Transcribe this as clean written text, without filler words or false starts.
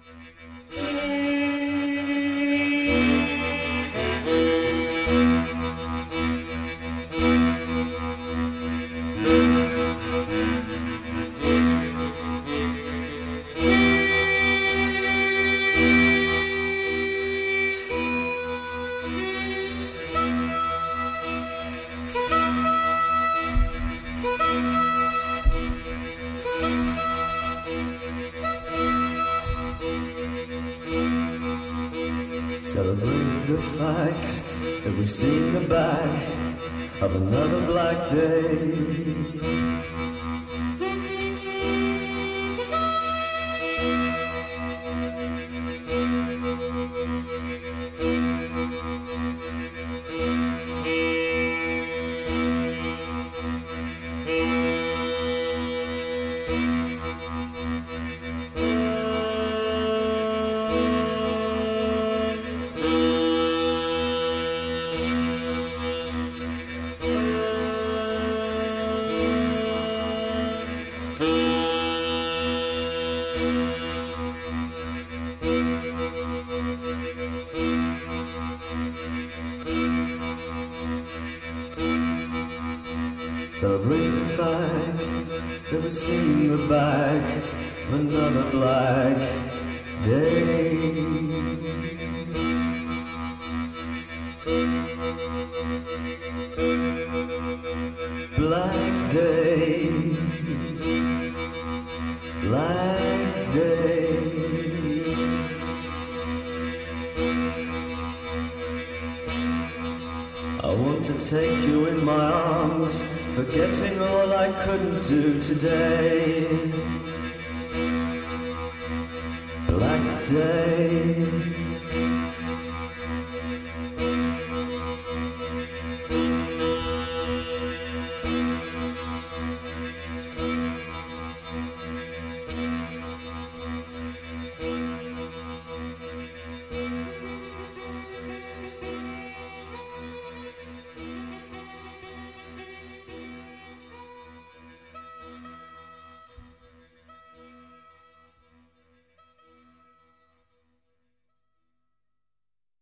Celebrate the fact that we've seen the back of another black day. Celebrate the fact that we've seen the back of another black day. Black day, black day. I want to take you in my arms, forgetting all I couldn't do today. Black day.